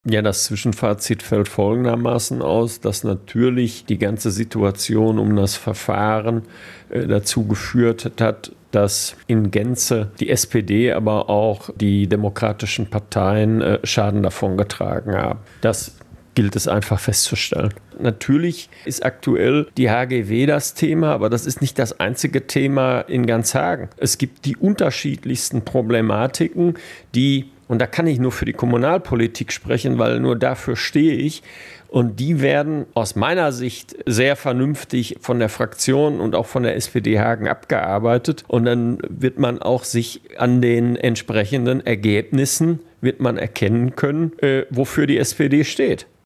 Ja, das Zwischenfazit fällt folgendermaßen aus, dass natürlich die ganze Situation um das Verfahren dazu geführt hat, dass in Gänze die SPD, aber auch die demokratischen Parteien Schaden davongetragen haben. Das gilt es einfach festzustellen. Natürlich ist aktuell die HGW das Thema, aber das ist nicht das einzige Thema in ganz Hagen. Es gibt die unterschiedlichsten Problematiken, und da kann ich nur für die Kommunalpolitik sprechen, weil nur dafür stehe ich. Und die werden aus meiner Sicht sehr vernünftig von der Fraktion und auch von der SPD Hagen abgearbeitet. Und dann wird man auch sich an den entsprechenden Ergebnissen wird man erkennen können, wofür die SPD steht.